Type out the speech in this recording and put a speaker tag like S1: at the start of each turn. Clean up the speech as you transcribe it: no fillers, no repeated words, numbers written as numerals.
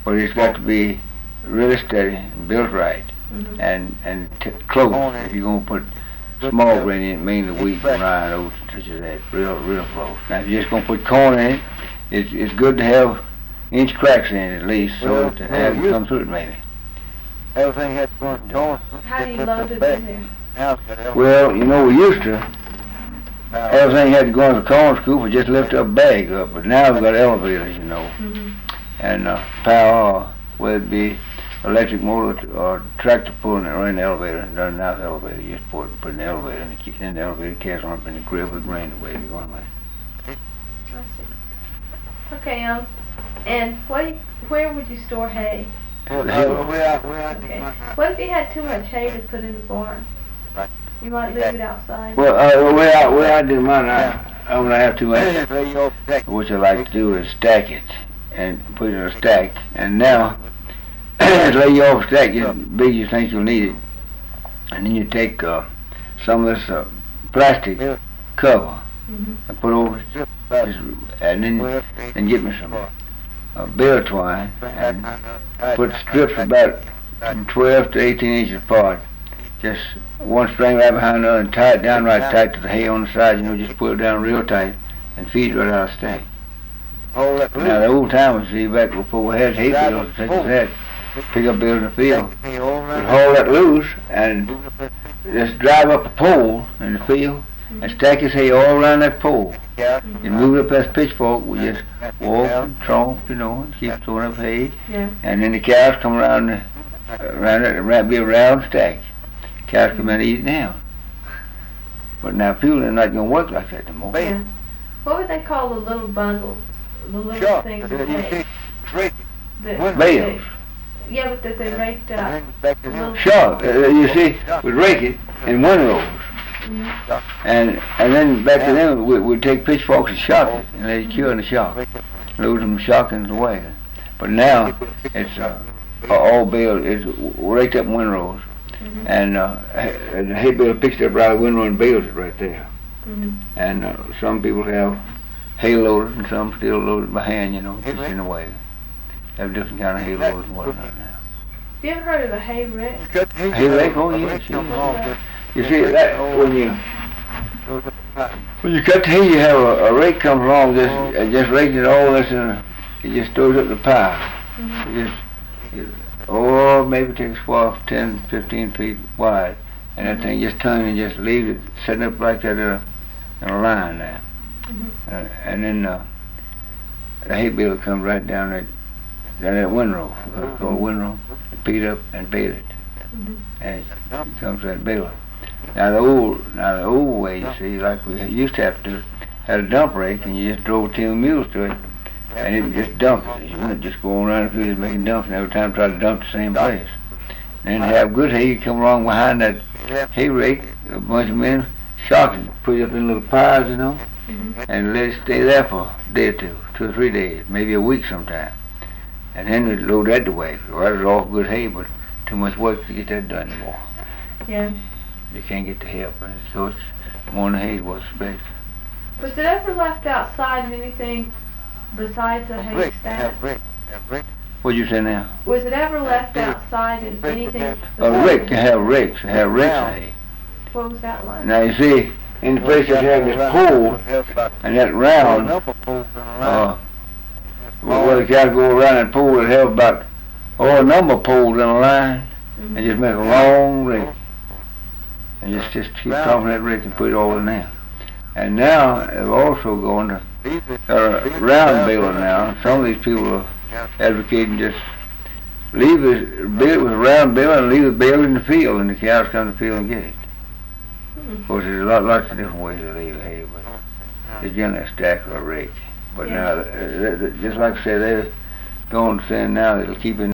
S1: but it's got to be really steady and built right, and close. If you're gonna put small grain in it, mainly wheat and rye and oats, such as that, real close. Now if you're just gonna put corn in it, it's good to have inch cracks in it at least, so that the air can come through it maybe.
S2: Everything had to go in torn.
S3: How do you load it in there?
S1: Well, you know, we used to. Everything had to go in the corn scoop or just lift up bag up, but now we've got elevators, you know, and power, whether it be electric motor or tractor pulling it or in the elevator, and doesn't out the elevator, you just put it in the elevator, and in the elevator cast on up in the crib with grain the way you're going with it.
S3: I see. Okay, and where would you store hay? Okay. What if you had too much hay to put in the barn? You might leave it outside.
S1: Well, the way I do mine, when I have too much, what I like to do is stack it and put it in a stack. And now, lay you off a stack as big as you think you'll need it, and then you take some of this plastic cover and put over it, and then get me some bale twine and put strips about from 12 to 18 inches apart. Just one string right behind the other and tie it down right tight to the hay on the side, you know, just pull it down real tight and feed it right out of the stack. Now the old timers, see, back before we had hay fields such as that, pick up bales in the field, we'd haul that loose and just drive up a pole in the field and stack his hay all around that pole. And move it up that pitchfork, we just walk and tromp, you know, and keep throwing up hay. And then the cows come around it, be a round stack. Cows come in and eat it now. But now people are not going to work like that no more.
S3: Yeah. What would they call the little bundles, the little things of hay?
S1: Bales.
S3: Yeah, but that they raked up.
S1: Sure. You see, we'd rake it in windrows. And then back to them, we'd take pitchforks and shock it and let it cure in the shock. Load them shock into the wagon. But now it's all baled, it's raked up in windrows. And the hay bale picks it up right out of the windrow and bales it right there. And some people have hay loaders and some still load it by hand, you know, just in the wagon. Have different kind of hay loaders and whatnot now.
S3: Have you ever heard of a hay rick?
S1: Hay rick? Oh yes. You see that when you cut the hay, you have a rake comes along just raking it all this and it just throws up the pile. Or maybe takes 12, 10, 15 feet wide, and that thing just turns and just leaves it setting up like that in a line there. And then the hay bale comes right down that windrow, called windrow, beat up and bale it. And it comes to that baler. Now the old way, you see, like we used to have to do, had a dump rake, and you just drove 10 mules to it, and it would just dump it. You wouldn't just go around the field making dumps, and every time try to dump the same place. And to have good hay, you come along behind that hay rake, a bunch of men shocking, put it up in little piles, you know, and let it stay there for a day or 2 or 3 days, maybe a week sometime. And then we'd load that away. Well, that was all good hay, but too much work to get that done anymore.
S3: Yeah.
S1: You can't get the hay up in it, so it's more than hay was space.
S3: Was it ever left outside in anything besides a hay stack?
S1: What'd you say now?
S3: Was it ever left outside in anything?
S1: A rick, you have rakes of hay.
S3: What was that like?
S1: Now you see, in the place that have this pole and that round, well, the cows go around that pole that have about a number of poles in a line, and just make a long rick. And just keep chopping that rick and put it all in there. And now they've also gone to round baler now. Some of these people are advocating just leave it with a round baler and leave the bale in the field, and the cows come to the field and get it. Of course, there's lots of different ways to leave hay, but it's generally a stack or a rake. But now, just like I said, they're going saying now they'll keep it